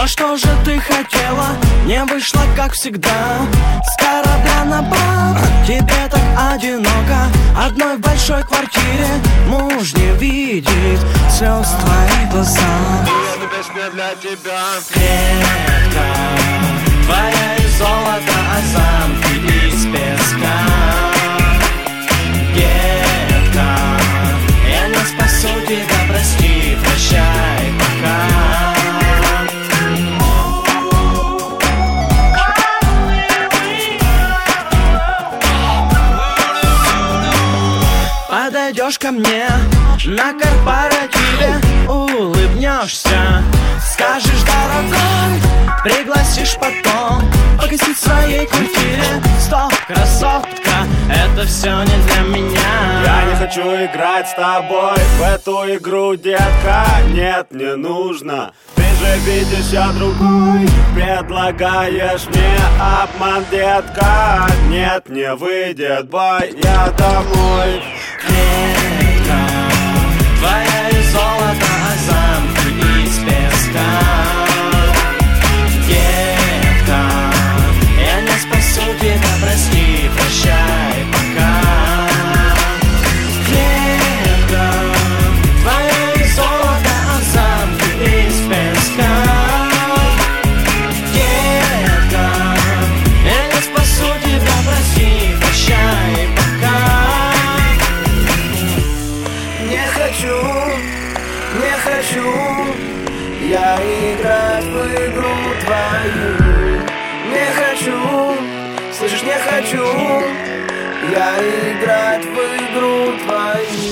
Но что же ты хотела? Не вышло, как всегда. С корабля на бал, тебе так одиноко. Одной в большой квартире муж не видит слез в твоих глазах. Эта песня для тебя. Клетка твоя из золота, а замки из песка. Детка, я не спасу тебя, прости, прощай, пока. Подойдешь ко мне на корпоративе, улыбнешься, скажешь дорогой, пригласишь потом погостить в своей квартире. Стоп, красотка, это все не для меня. Я не хочу играть с тобой в эту игру, детка. Нет, не нужно. Ты же видишь, я другой. Предлагаешь мне обман, детка. Нет, не выйдет, бой, я домой. Клетка твоя из золота, а замки из песка. Детка, я не спасу тебя, прости, прощай, пока. Клетка твоя из золота, а замки из песка. Детка, я не спасу тебя, прости, прощай, пока. Не хочу я играть в игру твою. Не хочу, слышишь, не хочу я играть в игру твою.